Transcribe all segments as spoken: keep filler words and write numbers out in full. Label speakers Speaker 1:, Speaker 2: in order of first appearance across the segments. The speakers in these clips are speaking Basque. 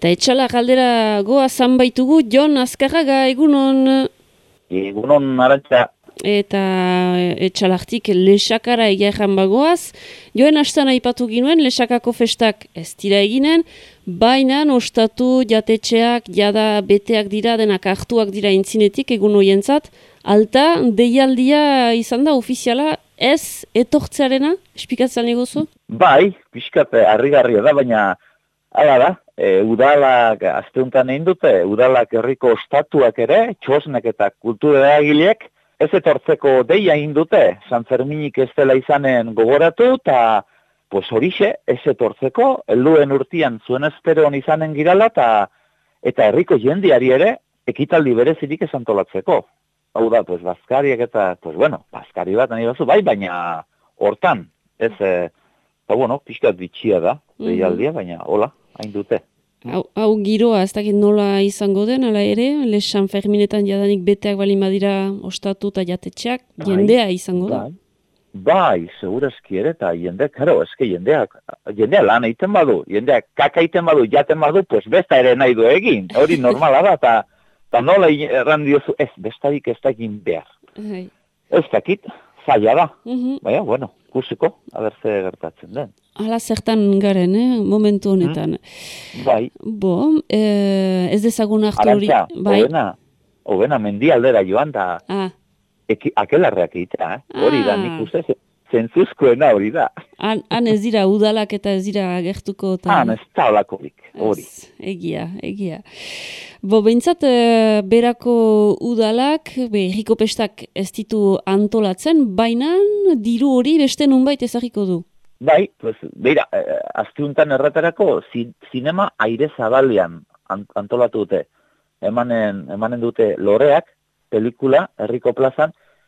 Speaker 1: Eta etxala galdera goa zanbaitugu, Jon Azkarraga, egunon?
Speaker 2: Egunon, Arantxa.
Speaker 1: Eta etxalaktik lesakara egia erran bagoaz. Joen hastan aipatu ginuen, lesakako festak ez dira eginen, baina ostatu jatetxeak, jada beteak dira, denak hartuak dira intzinetik egun hoientzat. Alta, deialdia izan da ofiziala, ez etortzearena, espikatzen egozu?
Speaker 2: Bai, pixkat harrigarria da, baina hala da, e, udalak asteuntan egin dute, udalak herriko ostatuak ere, txosnek eta kultura eragileek, ez etortzeko deia egin dute, San Ferminik ez dela izanen gogoratu, eta pues horixe, ez etortzeko, helduen urtian zuen esperon izanen girala, eta eta herriko jendiari ere, ekitaldi berezirik ez antolatzeko. Hau da, pues, bazkariak eta, pues, bueno, bazkari bat nahi bazu, bai, baina hortan, ez, e, eta, bueno, pixkat bitxia da, deialdia, baina, hola, hain dute.
Speaker 1: Hau, hau giroa, ez dakit nola izango den, ala ere, Les San Ferminetan jadanik beteak balin badira ostatu eta jatetxeak, jendea izango da.
Speaker 2: Bai, bai, segurazki ere, eta jende, karo, eske jendeak, jendea lan egiten badu, jendeak kaka egiten badu, jaten badu, pues besta ere nahi du egin, hori normala da, eta eta nola erran diozu, ez, bestarik ez da egin behar.
Speaker 1: Hai.
Speaker 2: Ez dakit, zaila da.
Speaker 1: Mhm.
Speaker 2: Baina, bueno, kusiko, haber ze gertatzen den.
Speaker 1: Hala zertan garen, eh, momentu honetan.
Speaker 2: Bai.
Speaker 1: Bo, eh, ez dezagun hartu hori.
Speaker 2: Arantxa,
Speaker 1: Bai.
Speaker 2: hobena, hobena mendialdera joan da,
Speaker 1: Ah,
Speaker 2: eki, akelarreak egitea, eh? Hori da,
Speaker 1: Ah.
Speaker 2: nik uste, zentzuzkoena hori da.
Speaker 1: han, han ez dira udalak eta ez dira agertuko. Ta...
Speaker 2: Han ez da olakorik, hori.
Speaker 1: Ez, egia, egia. Bo, behintzat, e, berako udalak, be, herriko pestak ez ditu antolatzen, baina diru hori beste nunbait ezagiko du.
Speaker 2: Bai, pues, beira, eh, asteuntan erraterako zi, zinema aire zabalean an, antolatu dute. Emanen, emanen dute loreak, pelikula, herriko plazan,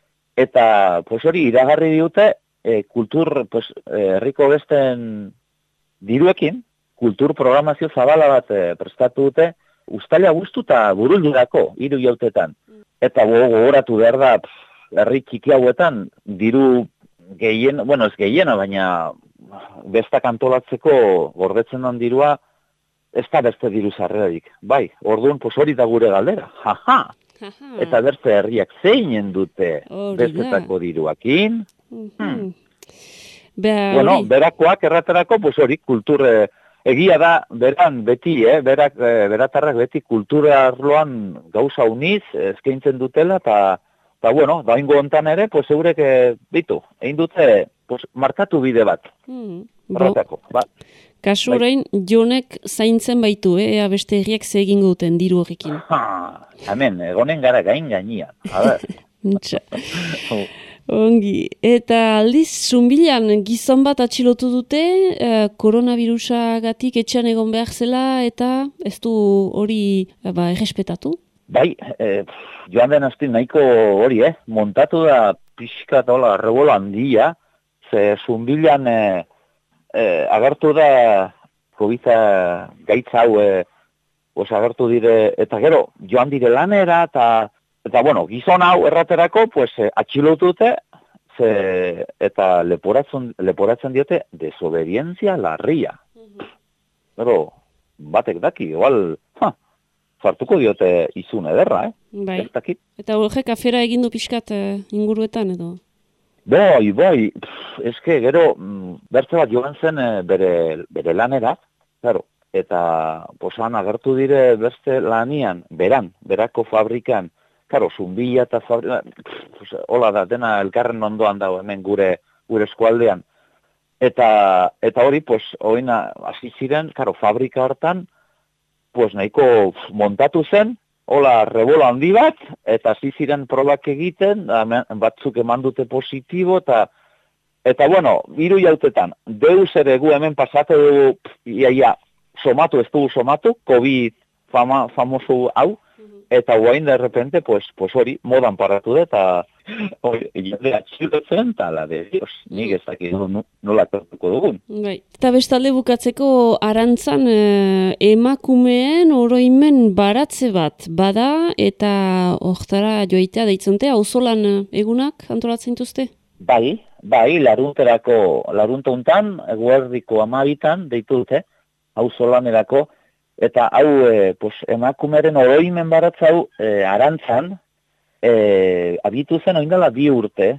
Speaker 2: eta pues hori iragarri dute eh, kultur, pues, eh, herriko besten diruekin, kultur programazio zabala bat eh, prestatu dute, uztaila guztu eta burulurako, hiru jautetan. Eta go- gogoratu behar da, pff, herri txiki hauetan, diru gehien, bueno ez gehiena, baina bestak antolatzeko gordetzen den dirua, ez da beste diru sarrerarik. Bai, orduan, pues hori da gure galdera. Jaja!
Speaker 1: Aha.
Speaker 2: Eta beste herriak zeinen dute
Speaker 1: Hori da.
Speaker 2: bestetako diruakin.
Speaker 1: Mhm. Bea,
Speaker 2: Bueno,
Speaker 1: hori.
Speaker 2: berakoak erraterako, pues hori, kultur, eh, egia da, beran beti, eh, berak, eh, beratarrak beti kultura arloan gauza uniz, eskaintzen dutela, eta, eta bueno, daingo hontan ere, pues eurek, eh, bitu, egin dute, pues, markatu bide bat,
Speaker 1: Mhm. Bo,
Speaker 2: errateko, ba.
Speaker 1: kasu
Speaker 2: bai.
Speaker 1: orain, Jonek zaintzen baitu, eh, ea beste herriak ze egingo duten diru horrekin.
Speaker 2: Ha, hemen, egonen gara gain gainean, a ber.
Speaker 1: Ntxa. Ongi. Eta aldiz, Zumbilan gizon bat atxilotu dute, eh, koronavirusagatik etxean egon behar zela, eta ez du hori eh, ba, errespetatu.
Speaker 2: Bai, eh, pff, joan den asti nahiko hori, eh? Montatu da pixka eta hola, rebolo handia, ze Zumbilan eh, eh, agertu da COVID gaitza hau, eh, os agertu dire, eta gero, joan dire lanera, eta, eta bueno, gizon hau erraterako, pues, eh, atxilotu dute, ze, eta leporatzen, leporatzen diote desobedientzia larria. Gero, batek daki, igual, ha, sartuko diote izun ederra, eh?
Speaker 1: Bai.
Speaker 2: Ez dakit.
Speaker 1: Eta horrek afera egin du pixkat eh, inguruetan edo.
Speaker 2: Bai, bai, pff, eske gero, mm, bertze bat joan zen eh, bere, bere lanera, claro, eta posan agertu dire beste lanian, beran, berako fabrikan, claro, Zumbila eta fabrika, pff, hola da, dena elkarren ondoan dago hemen gure, gure eskualdean. Eta, eta hori, pues, oina, hasi ziren, claro, fabrika hartan, pues nahiko pff, montatu zen, hola, rebola handi bat, eta hasi ziren probak egiten, hemen batzuk eman dute positibo, eta, eta bueno, hiru jautetan, deus ere gu hemen pasatu dugu, pff, ia, ia, somatu, ez dugu somatu, COVID fama, famoso hau, eta guain de repente, pues, pues hori, modan paratu da, eta hori, jende atxilotzen, eta la de Dios, nik ez dakit no- nola tortuko dugun.
Speaker 1: Bai. Eta bestalde bukatzeko arantzan eh, emakumeen oroimen baratze bat bada eta hortara joaitea deitzonte, auzolan eh, egunak antolatzen dituzte?
Speaker 2: Bai, bai, larunterako, larunta untan, eguerdiko amabitan, deitu dute, auzolanerako, Eta hau, e, pues, emakumeren oroimen baratza hau e, arantzan, e, abitu zen oindala bi urte,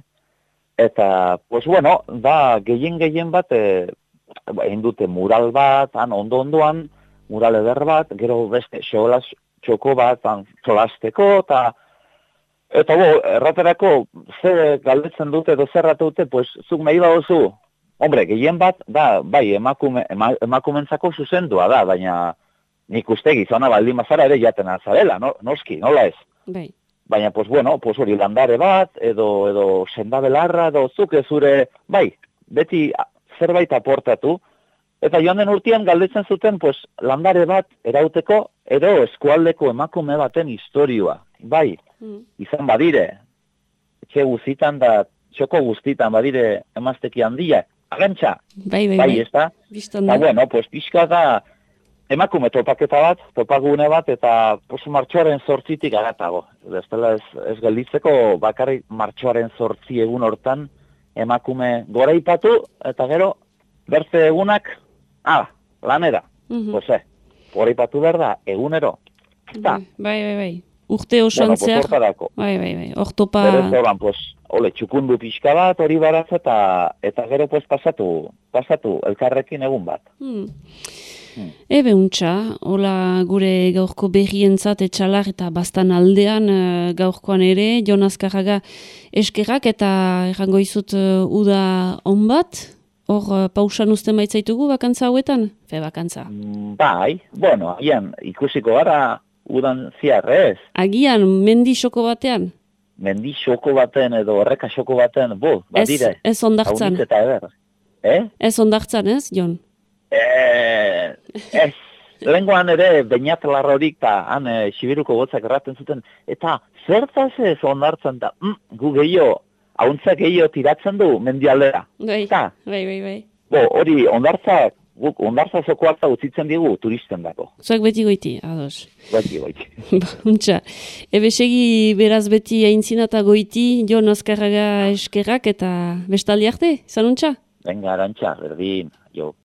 Speaker 2: eta, pues bueno, da gehien-gehien bat, e, egin dute mural bat, han ondo-ondoan, mural eder bat, gero beste xolas txoko bat, han solasteko, eta, eta bo, erraterako, ze galdetzen dute, edo zerratu dute, pues, zuk nahi baduzu, hombre, gehien bat, da, bai, emakume, ema, emakumentzako zuzendua da, baina nik uste gizona baldin mazara ere jaten azarela, no, noski, nola ez?
Speaker 1: Bai.
Speaker 2: Baina, pues, bueno, pues, hori landare bat, edo, edo sendabelarra, edo zuk zure, bai, beti zerbait aportatu, eta joan den urtean galdetzen zuten, pues, landare bat erauteko, edo eskualdeko emakume baten historioa, bai, mm. izan badire, etxe guztitan da, txoko guztitan badire emazteki handia, agantxa,
Speaker 1: bai, bai,
Speaker 2: bai,
Speaker 1: bai.
Speaker 2: ez da? Eta, bueno, pues, pixka da, emakume topaketa bat, topagune bat, eta pues, martxoaren zortzitik agatago. Bestela ez, ez gelditzeko bakarrik martxoaren zortzi egun hortan emakume gora ipatu, eta gero berze egunak, ah, lanera, mm-hmm. Ose, gora ipatu behar da, egunero.
Speaker 1: Bai, bai, bai, bai. Urte osoan
Speaker 2: bueno,
Speaker 1: zehar.
Speaker 2: Pues,
Speaker 1: bai, bai, bai, ortopa...
Speaker 2: Berez horan, pues, ole, txukundu pixka bat, hori baratza, eta, eta gero pues, pasatu, pasatu elkarrekin egun bat.
Speaker 1: Hmm. Ebe untxa, hola gure gaurko berrientzat etxalar eta bastan aldean uh, gaurkoan ere, Jon Azkarraga eskerrak eta errango izut uh, uda on bat, hor uh, pausan uzten baitzaitugu bakantza hauetan? Fe bakantza.
Speaker 2: Bai, bueno, agian ikusiko gara udan ziarrez.
Speaker 1: Agian, mendi xoko batean?
Speaker 2: Mendi xoko baten edo horreka xoko baten, bo, badire.
Speaker 1: Ez, ez ondartzan.
Speaker 2: Eh?
Speaker 1: Ez ondartzan, ez, Jon?
Speaker 2: Eh, ez, lehenkoan ere bainatlarrorik eta han e, Sibiruko gotzak erraten zuten, eta zertaz ez ondartzen da, mm, gu gehiago, hauntzak gehiago tiratzen du mendialdera.
Speaker 1: Bai, bai, bai, bai.
Speaker 2: Bo, hori ondartzak, guk ondartza zokoak da utzitzen digu turisten dako.
Speaker 1: Zuak beti goiti, ados.
Speaker 2: Beti goiti.
Speaker 1: Untxa, ebe segi beraz beti aintzina eta goiti, Jon Azkarraga eskerrak eta bestaldi arte, zan untxa?
Speaker 2: Venga, arantxa, berdin, jo.